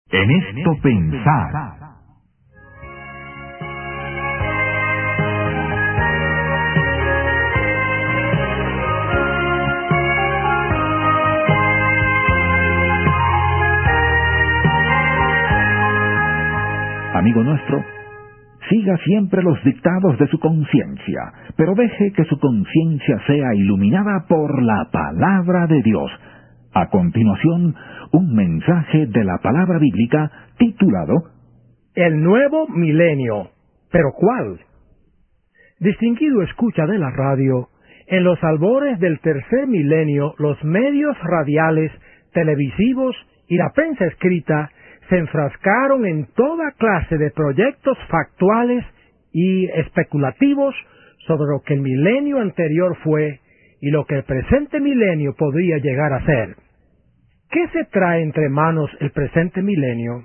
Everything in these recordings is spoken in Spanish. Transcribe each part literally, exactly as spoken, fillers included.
En esto pensar. Amigo nuestro, siga siempre los dictados de su conciencia, pero deje que su conciencia sea iluminada por la palabra de Dios. A continuación, un mensaje de la palabra bíblica titulado El Nuevo Milenio. ¿Pero cuál? Distinguido escucha de la radio, en los albores del tercer milenio, los medios radiales, televisivos y la prensa escrita se enfrascaron en toda clase de proyectos factuales y especulativos sobre lo que el milenio anterior fue y lo que el presente milenio podría llegar a ser. ¿Qué se trae entre manos el presente milenio?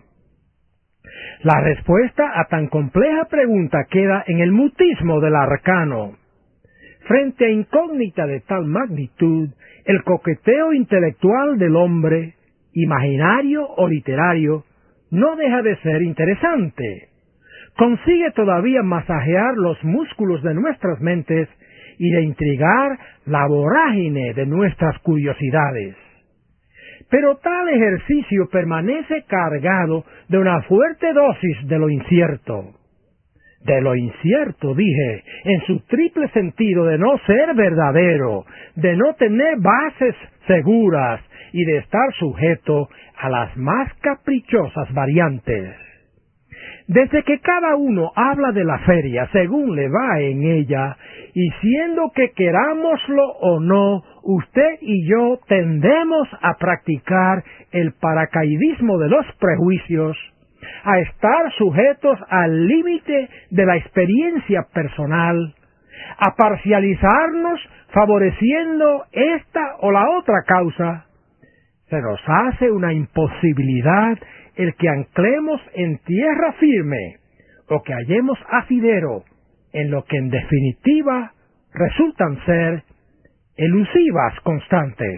La respuesta a tan compleja pregunta queda en el mutismo del arcano. Frente a incógnita de tal magnitud, el coqueteo intelectual del hombre, imaginario o literario, no deja de ser interesante. Consigue todavía masajear los músculos de nuestras mentes y de intrigar la vorágine de nuestras curiosidades. Pero tal ejercicio permanece cargado de una fuerte dosis de lo incierto. De lo incierto, dije, en su triple sentido de no ser verdadero, de no tener bases seguras y de estar sujeto a las más caprichosas variantes. Desde que cada uno habla de la feria según le va en ella, y siendo que querámoslo o no, usted y yo tendemos a practicar el paracaidismo de los prejuicios, a estar sujetos al límite de la experiencia personal, a parcializarnos favoreciendo esta o la otra causa. Se nos hace una imposibilidad el que anclemos en tierra firme o que hallemos asidero en lo que en definitiva resultan ser elusivas constantes.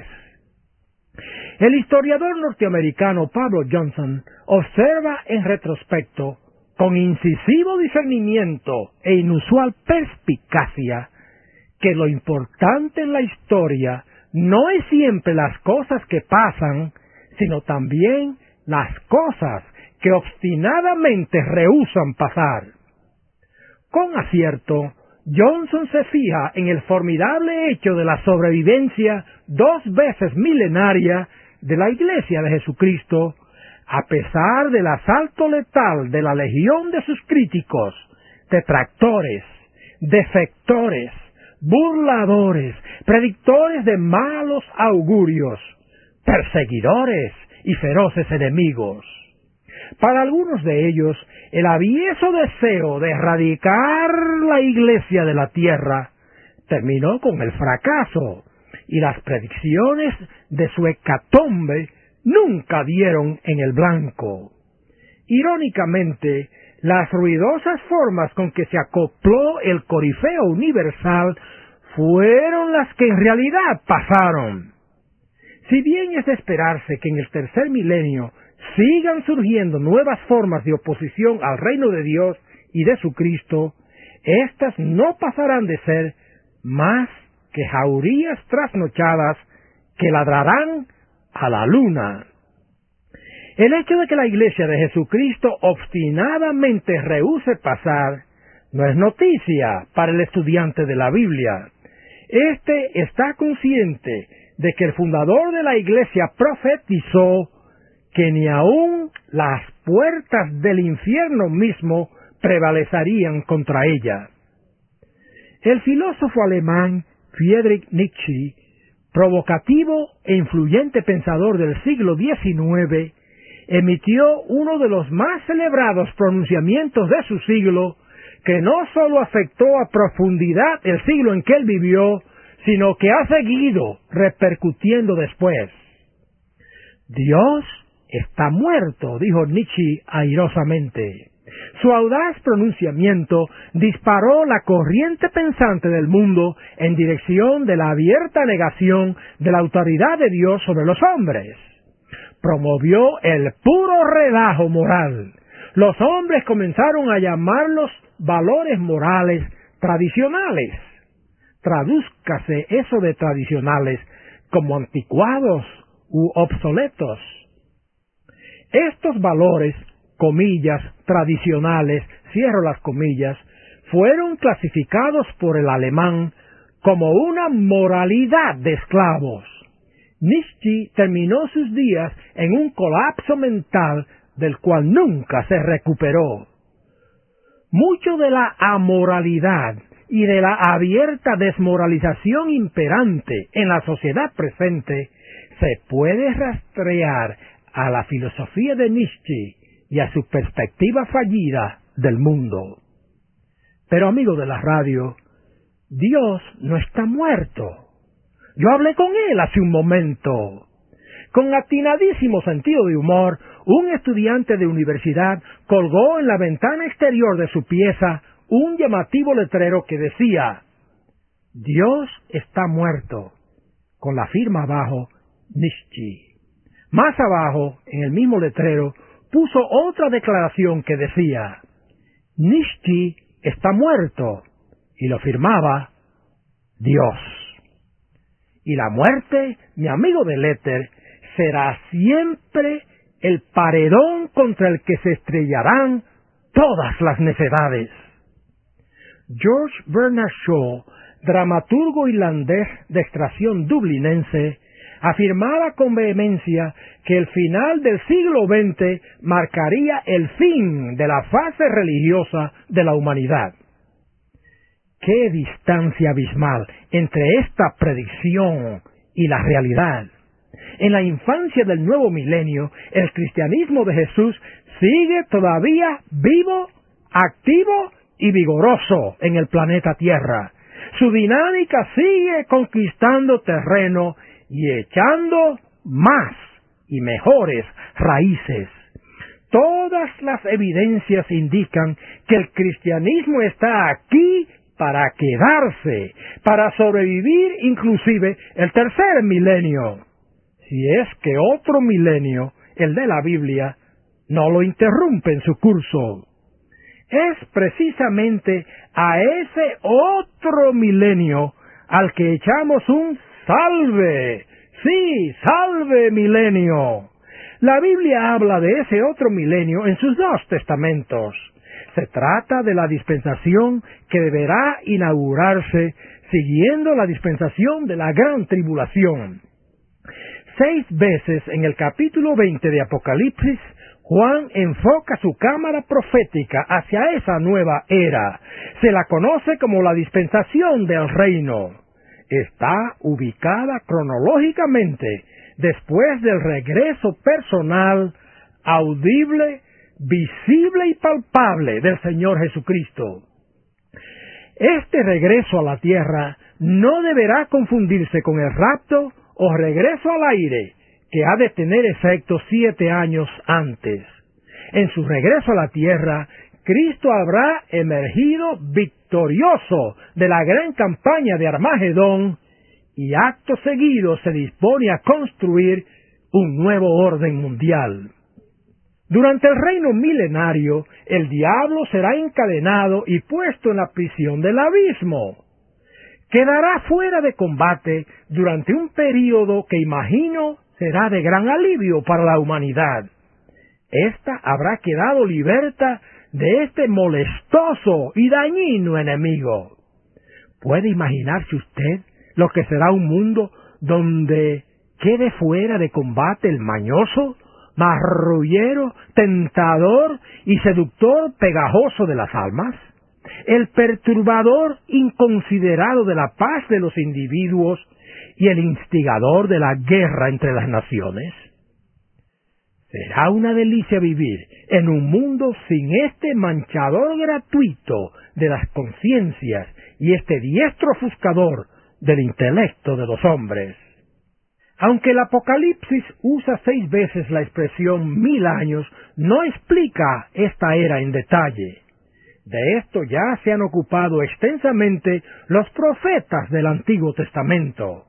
El historiador norteamericano Pablo Johnson observa en retrospecto, con incisivo discernimiento e inusual perspicacia, que lo importante en la historia no es siempre las cosas que pasan, sino también las cosas que obstinadamente rehúsan pasar. Con acierto, Johnson se fija en el formidable hecho de la sobrevivencia dos veces milenaria de la Iglesia de Jesucristo, a pesar del asalto letal de la legión de sus críticos, detractores, defectores, burladores, predictores de malos augurios, perseguidores y feroces enemigos. Para algunos de ellos, el avieso deseo de erradicar la Iglesia de la tierra terminó con el fracaso, y las predicciones de su hecatombe nunca dieron en el blanco. Irónicamente, las ruidosas formas con que se acopló el corifeo universal fueron las que en realidad pasaron. Si bien es de esperarse que en el tercer milenio sigan surgiendo nuevas formas de oposición al reino de Dios y de su Cristo, éstas no pasarán de ser más que jaurías trasnochadas que ladrarán a la luna. El hecho de que la Iglesia de Jesucristo obstinadamente rehúse pasar no es noticia para el estudiante de la Biblia. Este está consciente de que el fundador de la Iglesia profetizó que ni aun las puertas del infierno mismo prevalecerían contra ella. El filósofo alemán Friedrich Nietzsche, provocativo e influyente pensador del siglo diecinueve, emitió uno de los más celebrados pronunciamientos de su siglo, que no sólo afectó a profundidad el siglo en que él vivió, sino que ha seguido repercutiendo después. Dios está muerto, dijo Nietzsche airosamente. Su audaz pronunciamiento disparó la corriente pensante del mundo en dirección de la abierta negación de la autoridad de Dios sobre los hombres. promovió el puro relajo moral. Los hombres comenzaron a llamar los valores morales tradicionales. Tradúzcase eso de tradicionales como anticuados u obsoletos. Estos valores, comillas, tradicionales, cierro las comillas, fueron clasificados por el alemán como una moralidad de esclavos. Nietzsche terminó sus días en un colapso mental del cual nunca se recuperó. Mucho de la amoralidad y de la abierta desmoralización imperante en la sociedad presente se puede rastrear a la filosofía de Nietzsche y a su perspectiva fallida del mundo. Pero, amigo de la radio, Dios no está muerto. Yo hablé con él hace un momento. Con atinadísimo sentido de humor, un estudiante de universidad colgó en la ventana exterior de su pieza un llamativo letrero que decía: Dios está muerto, con la firma abajo, Nietzsche. Más abajo, en el mismo letrero, puso otra declaración que decía: Nietzsche está muerto, y lo firmaba Dios. Y la muerte, mi amigo del éter, será siempre el paredón contra el que se estrellarán todas las necedades. George Bernard Shaw, dramaturgo irlandés de extracción dublinense, afirmaba con vehemencia que el final del siglo veinte marcaría el fin de la fase religiosa de la humanidad. ¡Qué distancia abismal entre esta predicción y la realidad! En la infancia del nuevo milenio, el cristianismo de Jesús sigue todavía vivo, activo y vigoroso en el planeta Tierra. Su dinámica sigue conquistando terreno y echando más y mejores raíces. Todas las evidencias indican que el cristianismo está aquí para quedarse, para sobrevivir inclusive el tercer milenio, si es que otro milenio, el de la Biblia, no lo interrumpe en su curso. Es precisamente a ese otro milenio al que echamos un salve. Sí, salve milenio. La Biblia habla de ese otro milenio en sus dos testamentos. Se trata de la dispensación que deberá inaugurarse siguiendo la dispensación de la gran tribulación. Seis veces en el capítulo veinte de Apocalipsis, Juan enfoca su cámara profética hacia esa nueva era. Se la conoce como la dispensación del reino. Está ubicada cronológicamente después del regreso personal, audible, visible y palpable del Señor Jesucristo. Este regreso a la tierra no deberá confundirse con el rapto o regreso al aire, que ha de tener efecto siete años antes. En su regreso a la tierra, Cristo habrá emergido victorioso de la gran campaña de Armagedón y acto seguido se dispone a construir un nuevo orden mundial. Durante el reino milenario, el diablo será encadenado y puesto en la prisión del abismo. Quedará fuera de combate durante un período que imagino será de gran alivio para la humanidad. Esta habrá quedado liberta de este molestoso y dañino enemigo. ¿Puede imaginarse usted lo que será un mundo donde quede fuera de combate el mañoso, marrullero, tentador y seductor pegajoso de las almas? El perturbador inconsiderado de la paz de los individuos y el instigador de la guerra entre las naciones. Será una delicia vivir en un mundo sin este manchador gratuito de las conciencias y este diestro ofuscador del intelecto de los hombres. Aunque el Apocalipsis usa seis veces la expresión mil años, no explica esta era en detalle. De esto ya se han ocupado extensamente los profetas del Antiguo Testamento.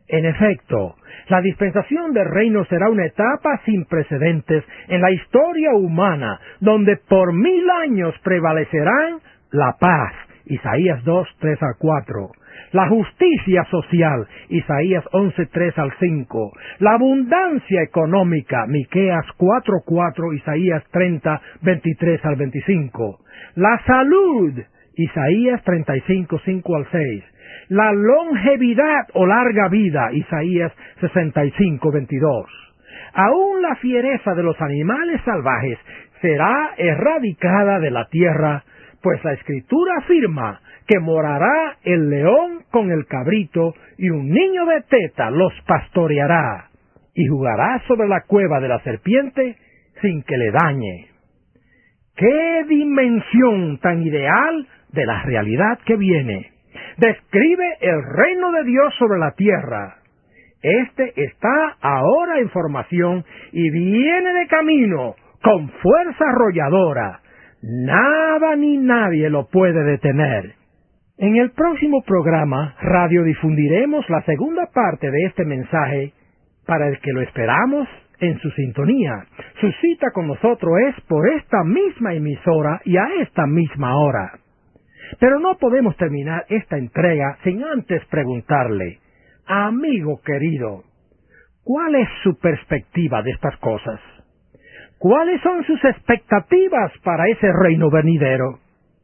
En efecto, la dispensación del reino será una etapa sin precedentes en la historia humana, donde por mil años prevalecerán la paz, Isaías dos, tres al cuatro, la justicia social, Isaías once, tres al cinco, la abundancia económica, Miqueas cuatro, cuatro, Isaías treinta, veintitrés al veinticinco, la salud, Isaías treinta y cinco, cinco al seis, la longevidad o larga vida, Isaías sesenta y cinco, veintidós. Aún la fiereza de los animales salvajes será erradicada de la tierra, pues la Escritura afirma que morará el león con el cabrito y un niño de teta los pastoreará y jugará sobre la cueva de la serpiente sin que le dañe. ¡Qué dimensión tan ideal de la realidad que viene! Describe el reino de Dios sobre la tierra. Este está ahora en formación y viene de camino con fuerza arrolladora. Nada ni nadie lo puede detener. En el próximo programa radiodifundiremos la segunda parte de este mensaje para el que lo esperamos en su sintonía. Su cita con nosotros es por esta misma emisora y a esta misma hora. Pero no podemos terminar esta entrega sin antes preguntarle, amigo querido, ¿cuál es su perspectiva de estas cosas? ¿Cuáles son sus expectativas para ese reino venidero?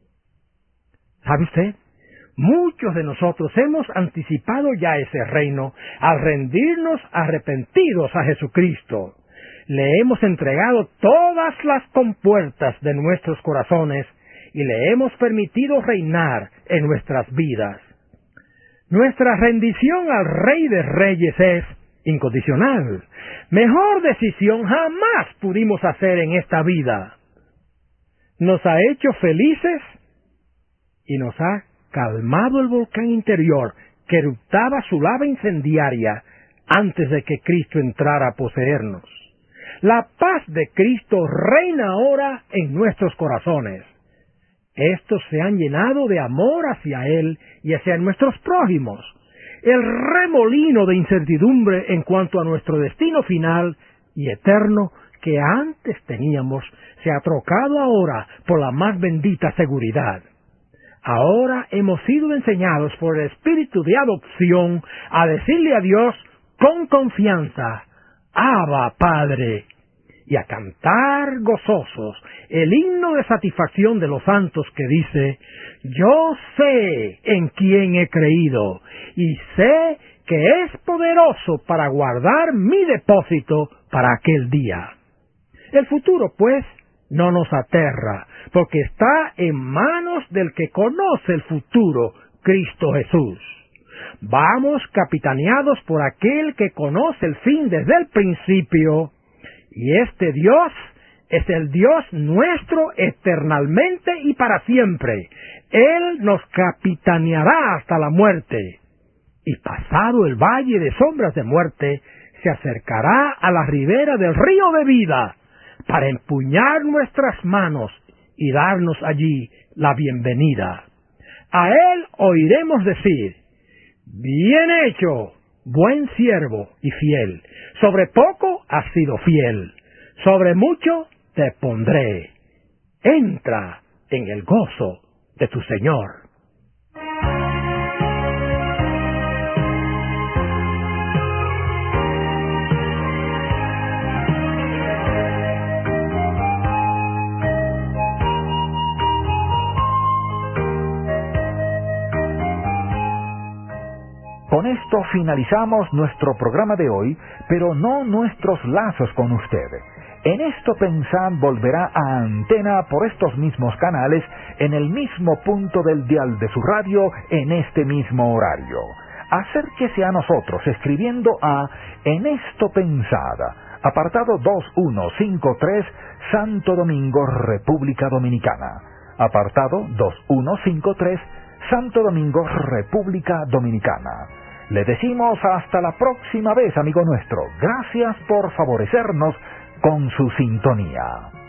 ¿Sabe usted? Muchos de nosotros hemos anticipado ya ese reino al rendirnos arrepentidos a Jesucristo. Le hemos entregado todas las compuertas de nuestros corazones y le hemos permitido reinar en nuestras vidas. Nuestra rendición al Rey de Reyes es incondicional. Mejor decisión jamás pudimos hacer en esta vida. Nos ha hecho felices y nos ha calmado el volcán interior que eruptaba su lava incendiaria antes de que Cristo entrara a poseernos. La paz de Cristo reina ahora en nuestros corazones. Estos se han llenado de amor hacia Él y hacia nuestros prójimos. El remolino de incertidumbre en cuanto a nuestro destino final y eterno que antes teníamos se ha trocado ahora por la más bendita seguridad. Ahora hemos sido enseñados por el Espíritu de adopción a decirle a Dios con confianza, Abba, Padre, y a cantar gozosos el himno de satisfacción de los santos que dice, yo sé en quién he creído, y sé que es poderoso para guardar mi depósito para aquel día. El futuro, pues, no nos aterra, porque está en manos del que conoce el futuro, Cristo Jesús. Vamos capitaneados por aquel que conoce el fin desde el principio, y este Dios es el Dios nuestro eternalmente y para siempre. Él nos capitaneará hasta la muerte, y pasado el valle de sombras de muerte, se acercará a la ribera del río de vida, para empuñar nuestras manos y darnos allí la bienvenida. A Él oiremos decir, bien hecho, buen siervo y fiel, sobre poco has sido fiel, sobre mucho te pondré. Entra en el gozo de tu Señor. Con esto finalizamos nuestro programa de hoy, pero no nuestros lazos con usted. En esto Pensad volverá a antena por estos mismos canales, en el mismo punto del dial de su radio, en este mismo horario. Acérquese a nosotros escribiendo a En esto Pensad, apartado dos uno cinco tres, Santo Domingo, República Dominicana. Apartado dos uno cinco tres, Santo Domingo, República Dominicana. Le decimos hasta la próxima vez, amigo nuestro. Gracias por favorecernos con su sintonía.